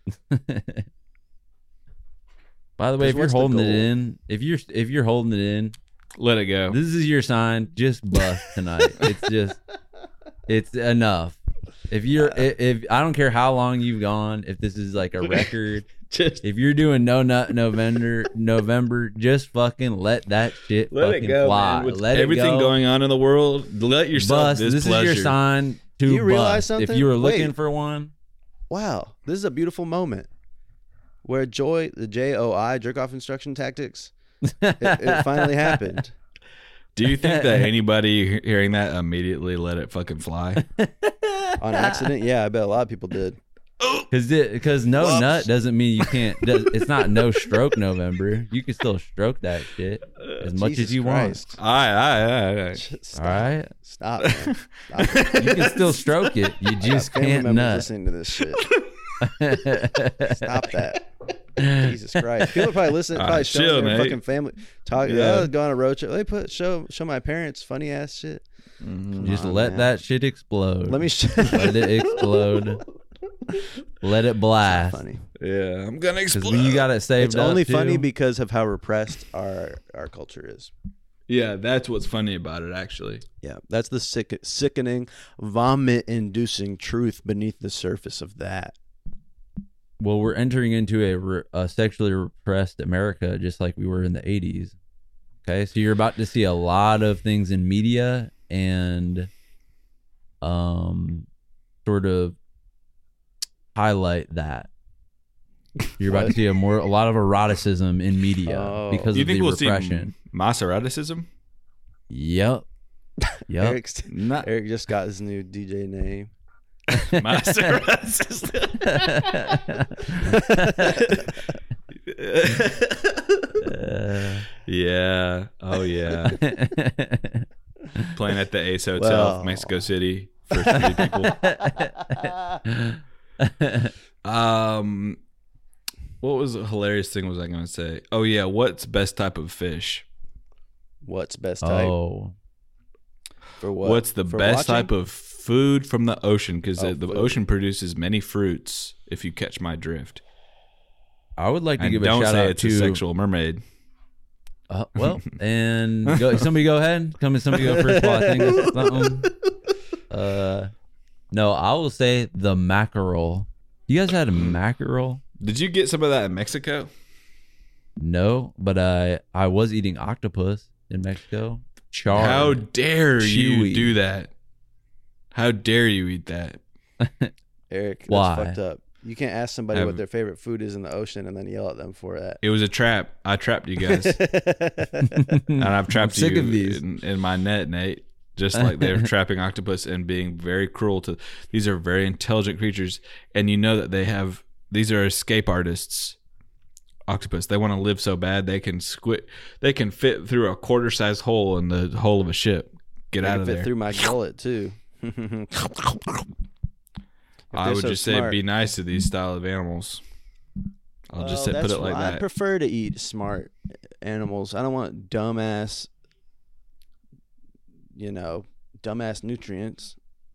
By the way, if you're What's the holding it goal? in, if you're holding it in, Let it go. this is your sign. Just bust tonight. It's enough. If I don't care how long you've gone, if this is like a record, Just if you're doing no nut November, just fucking let that shit let fucking it go, fly. man. With Let everything it go. going on in the world, let yourself Bust. This pleasure. is your sign to Do you realize bust. something? If you were looking Wait. for one, Wow. This is a beautiful moment where the JOI, jerk off instruction tactics, it finally happened. Do you think that anybody hearing that immediately let it fucking fly? On accident? Yeah, I bet a lot of people did. because no Whoops. nut doesn't mean you can't. It's not no stroke November. You can still stroke that shit as much Jesus as you Christ. All right. Stop. want. All right, Stop, man. Stop it. you can still stroke it. You I got just family can't members nut. listening to this shit. Stop that. Jesus Christ. People probably listen, All probably right, showing chill, their mate. fucking family. Talking, Yeah. go on a road trip. Let me show my parents funny ass shit. Just on, let man. that shit explode. Let me let it explode. Let it blast. Funny. Yeah, I'm gonna Because explode. when you got it saved It's up, only too, funny because of how repressed our culture is. Yeah, that's what's funny about it, actually. Yeah, that's the sickening, vomit-inducing truth beneath the surface of that. well, we're entering into a sexually repressed America, just like we were in the 80s. Okay, so you're about to see a lot of things in media and sort of highlight that. You're about to see a lot of eroticism in media Oh. because Do you of think the we'll repression. see Maseraticism? Yep. Yep. Not Eric just got his new DJ name. Maseraticism. Yeah. Oh yeah. Playing at the Ace Hotel, Well. Mexico City for 3 people. What was a hilarious thing was I going to say? Oh yeah, what's best type of fish? What's best type? Oh. For what? What's the For best watching? type of food from the ocean? Because Oh, the food. ocean produces many fruits. If you catch my drift, I would like to and give a don't shout say out it's to a sexual mermaid. Well, and somebody go ahead. Somebody go first while I think of something. No, I will say the mackerel. You guys had a mackerel? Did you get some of that in Mexico? No, but I was eating octopus in Mexico. Charred. How dare you chewy. do that? How dare you eat that? Eric, that's Why? fucked up. You can't ask somebody Have- what their favorite food is in the ocean and then yell at them for that. It was a trap. I trapped you guys, and I've trapped sick you of these. in my net, Nate. Just like they're trapping octopus and being very cruel to. These are very intelligent creatures, and you know that these are escape artists. Octopus. They want to live so bad they can They can fit through a quarter-sized hole in the hull of a ship. Get They out can of fit there. through my gullet too. I they're would so just say smart. be nice to these style of animals. I'll just say, put it like I that. prefer to eat smart animals. I don't want dumbass, dumbass nutrients.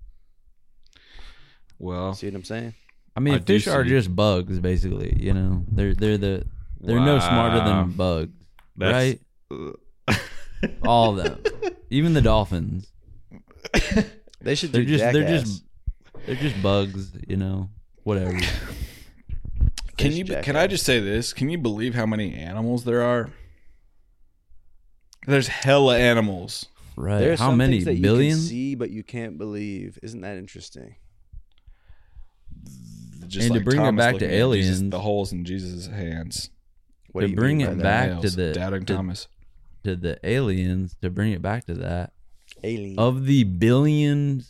Well, See what I'm saying? I mean, I do fish are see. just bugs, basically. You know, they're no smarter Wow. than bugs, That's- right? All of them, even the dolphins. They should They're do just they're just bugs. You know, whatever. Can I just say this? Can you believe how many animals there are? There's hella animals. Right? There are How some many things that you billions? can see but you can't believe. Isn't that interesting? Just And to like bring it Thomas back looking to at Jesus, aliens- the holes in Jesus' hands. What To do you bring mean it by back that? to Nails, the- doubting to- Thomas. To the aliens, to bring it back to that, Alien. of the billions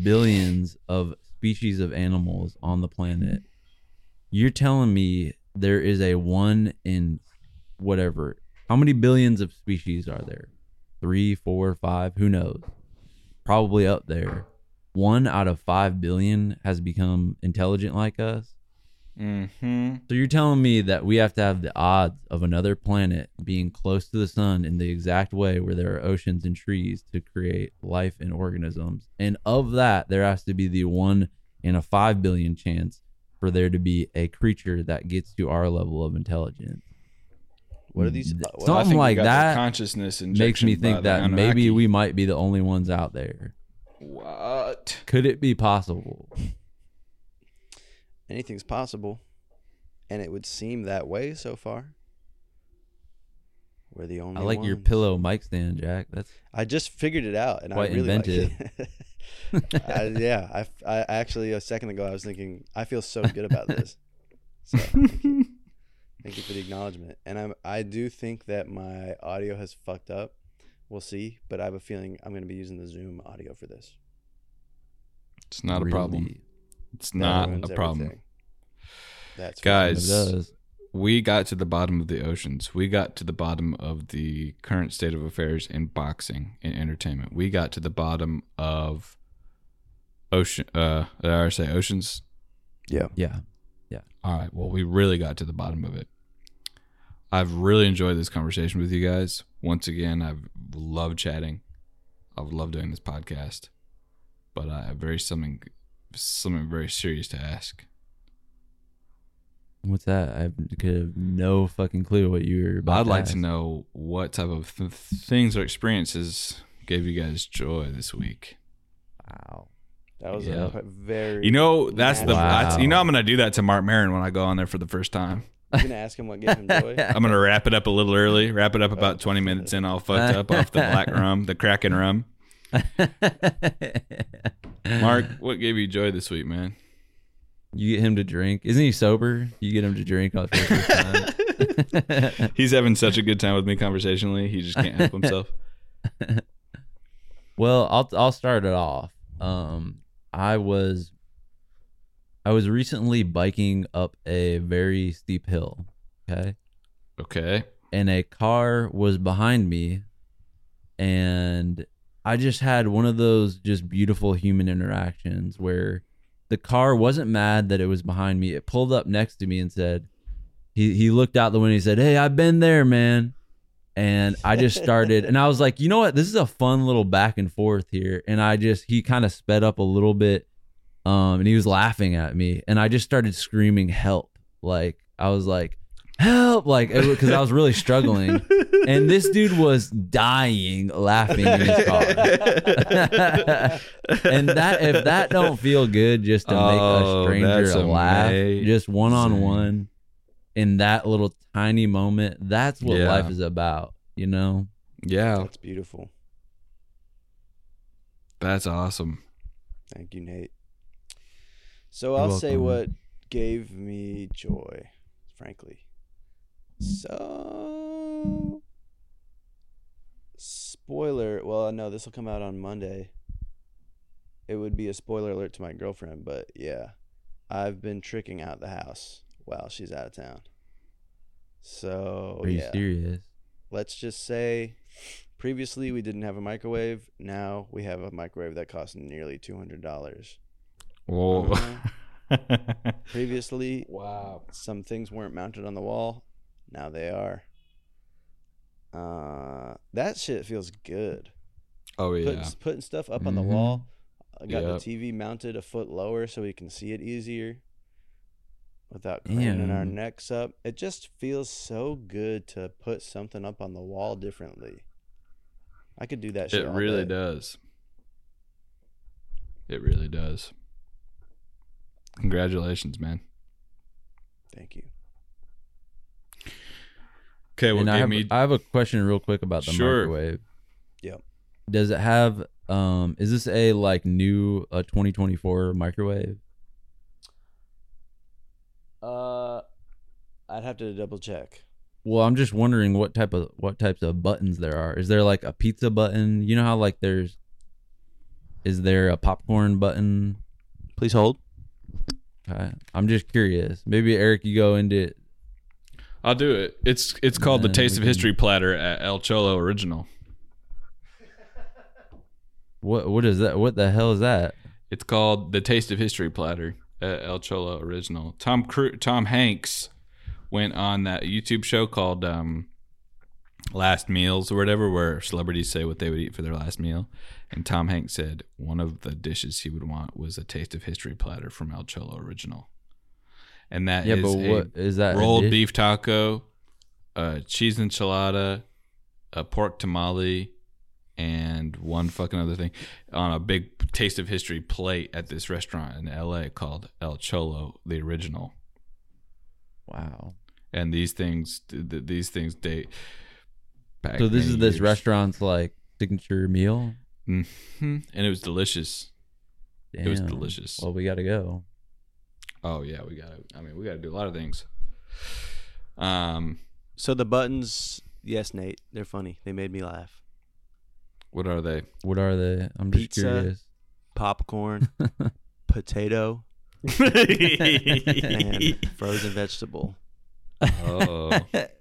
of species of animals on the planet, you're telling me there is a 1 in whatever. How many billions of species are there? 3, 4, 5, who knows? Probably up there. 1 out of 5 billion has become intelligent like us. Mm-hmm. So you're telling me that we have to have the odds of another planet being close to the sun in the exact way where there are oceans and trees to create life and organisms. And of that, there has to be the 1 in a 5 billion chance for there to be a creature that gets to our level of intelligence. What are these? Something like that consciousness makes me injection by think the that maybe Anunnaki. we might be the only ones out there. What? Could it be possible? Anything's possible, and it would seem that way so far. We're the only. I like your ones. pillow mic stand, Jack. That's I just figured it out, and Quite I really inventive. like it. I actually a second ago I was thinking I feel so good about this. So thank you. Thank you for the acknowledgement. And I do think that my audio has fucked up. We'll see, but I have a feeling I'm going to be using the Zoom audio for this. It's not a problem. really- It's That not ruins a problem. everything. That's Guys, It does. we got to the bottom of the oceans. We got to the bottom of the current state of affairs in boxing and entertainment. We got to the bottom of ocean. Did I already say oceans? yeah. Yeah. All right. Well, we really got to the bottom of it. I've really enjoyed this conversation with you guys. Once again, I've loved chatting. I've loved doing this podcast. But I have something very serious to ask. What's that? I could have no fucking clue what you were about. I'd like to ask. know what type of things or experiences gave you guys joy this week. Wow. That was Yeah. a very. You know, that's the Wow. that's, you know I'm gonna do that to Mark Maron when I go on there for the first time. I'm going to ask him what gave him joy. I'm gonna wrap it up a little early. Wrap it up about 20 minutes in, all fucked up off the black rum, the Kraken rum. Mark, what gave you joy this week, man? You get him to drink. Isn't he sober? You get him to drink on the first time. He's having such a good time with me conversationally. He just can't help himself. Well, I'll start it off. I was recently biking up a very steep hill, okay? Okay. And a car was behind me, and I just had one of those just beautiful human interactions where the car wasn't mad that it was behind me. It pulled up next to me and said, he looked out the window and he said, "Hey, I've been there, man." And I just started, and I was like, you know what? This is a fun little back and forth here. And he kind of sped up a little bit, and he was laughing at me. And I just started screaming help. Like, I was like, help, like, because I was really struggling. And this dude was dying laughing in his car. And if that don't feel good, just to make a stranger laugh, just one-on-one in that little tiny moment, that's what life is about, you know? Yeah. That's beautiful. That's awesome. Thank you, Nate. So I'll say what gave me joy, frankly. So, spoiler. Well, no, this will come out on Monday. It would be a spoiler alert to my girlfriend, but yeah, I've been tricking out the house while she's out of town. So, Are you serious? Let's just say, previously we didn't have a microwave. Now we have a microwave that costs nearly $200. Whoa. Previously, Wow. some things weren't mounted on the wall. Now they are. That shit feels good. Oh, yeah. Putting stuff up on the wall. I got Yep. the TV mounted a foot lower so we can see it easier without craning our necks up. It just feels so good to put something up on the wall differently. I could do that shit It all really day. does. It really does. Congratulations, man. Thank you. Okay, well, And I give have a question real quick about the microwave. Yep. Does it have is this a like new 2024 microwave? I'd have to double check. Well, I'm just wondering what types of buttons there are. Is there like a pizza button? You know how like is there a popcorn button? Please hold. Okay. I'm just curious. Maybe Eric, you go into it. I'll do it. It's called the Taste of History platter at El Cholo Original. What is that? What the hell is that? It's called the Taste of History platter at El Cholo Original. Tom Hanks went on that YouTube show called Last Meals or whatever, where celebrities say what they would eat for their last meal. And Tom Hanks said one of the dishes he would want was a Taste of History platter from El Cholo Original. And that is but what is that? rolled beef taco, cheese enchilada, a pork tamale, and one fucking other thing on a big Taste of History plate at this restaurant in LA called El Cholo, the Original. Wow. And these things date back. So this many is this years. restauant's like signature meal. Mm-hmm. And it was delicious. Damn. It was delicious. Well, we got to go. Oh yeah, we gotta do a lot of things. So the buttons, yes, Nate, they're funny. They made me laugh. What are they? What are they? I'm just Pizza. curious. Popcorn, potato, and frozen vegetable. Oh,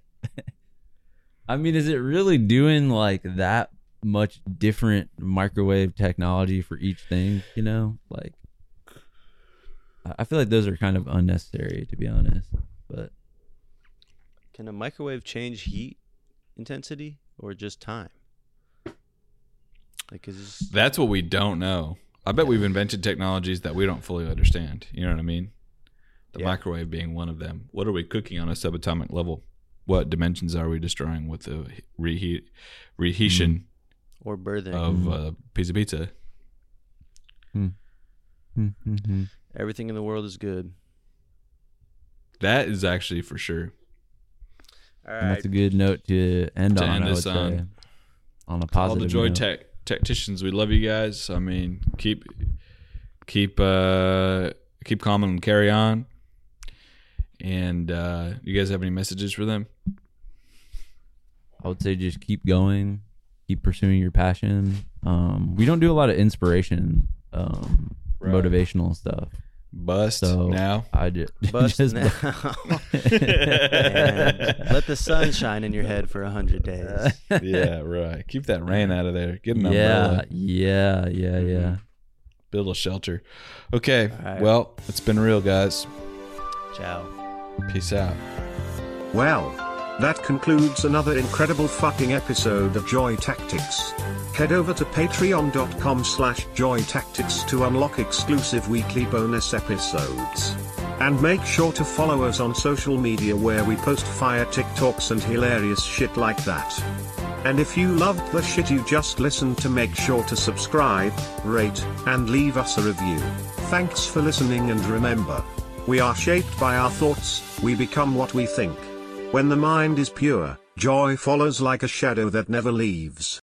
I mean, is it really doing like that much different microwave technology for each thing? You know, like I feel like those are kind of unnecessary, to be honest. But Can a microwave change heat intensity or just time? Like, that's what we don't know. I bet we've invented technologies that we don't fully understand. You know what I mean? The microwave being one of them. What are we cooking on a subatomic level? What dimensions are we destroying with the reheating or birthing of a piece of pizza? Everything in the world is good. That is actually for sure. All and right. that's a good note to end on. end I would this say. on. On a All positive the Joy note. Tacticians, we love you guys. I mean, keep calm and carry on. And you guys have any messages for them? I would say just keep going, keep pursuing your passion. We don't do a lot of inspiration, motivational stuff. Bust So now. I just Bust just now. And let the sun shine in your head for 100 days. Yeah, right. Keep that rain out of there. Get an umbrella. Yeah. Build a shelter. Okay. right. Well, it's been real, guys. Ciao. Peace out. Well, That concludes another incredible fucking episode of Joy Tactics. Head over to patreon.com/joytactics to unlock exclusive weekly bonus episodes. And make sure to follow us on social media where we post fire TikToks and hilarious shit like that. And if you loved the shit you just listened to, make sure to subscribe, rate, and leave us a review. Thanks for listening, and remember, we are shaped by our thoughts, we become what we think. When the mind is pure, joy follows like a shadow that never leaves.